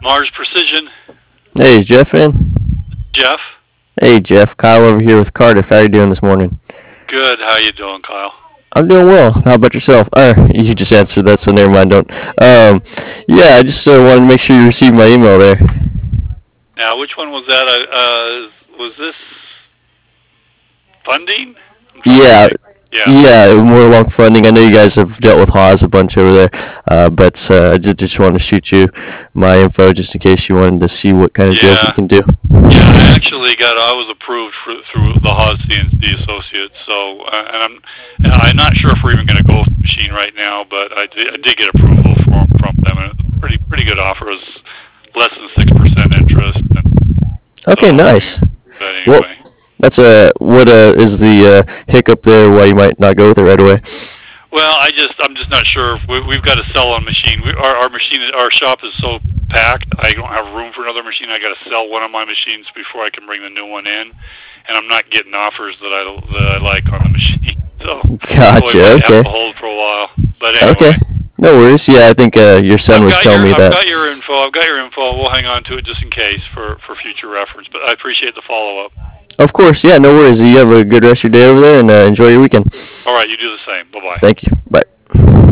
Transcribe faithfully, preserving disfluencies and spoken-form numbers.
Mars Precision. Hey, Jeff in? Jeff. Hey, Jeff. Kyle over here with Cardiff. How are you doing this morning? Good. How you doing, Kyle? I'm doing well. How about yourself? Uh, you just answered that, so never mind. Don't. Um, yeah, I just uh, wanted to make sure you received my email there. Now, which one was that? Uh, was this funding? I'm trying to Yeah, think. Yeah. yeah, more along funding. I know you guys have dealt with Haas a bunch over there, uh, but uh, I just, just wanted to shoot you my info just in case you wanted to see what kind of deals we Yeah. can do. Yeah, I actually got. I was approved for, through the Haas C N C Associates. So, uh, and I'm, and I'm not sure if we're even going to go with the machine right now, but I did, I did get approval from from them, and it's a pretty pretty good offer. It was less than six percent interest. And Okay, so, nice. but Well, anyway. that's a what uh, is the uh, hiccup there? Why you might not go with it right away? Well, I just I'm just not sure. If we, we've got to sell a machine. We, our our machine our shop is so packed. I don't have room for another machine. I got to sell one of my machines before I can bring the new one in, and I'm not getting offers that I that I like on the machine. So, so we Gotcha. might have Okay. to hold for a while. But Okay. anyway, No worries. Yeah, I think uh, your son I've was got telling your me I've that. got your info. I've got your info. We'll hang on to it just in case for for future reference. But I appreciate the follow up. Of course. Yeah. No worries. You have a good rest of your day over there, and uh, enjoy your weekend. All right, you do the same. Bye bye. Thank you. Bye.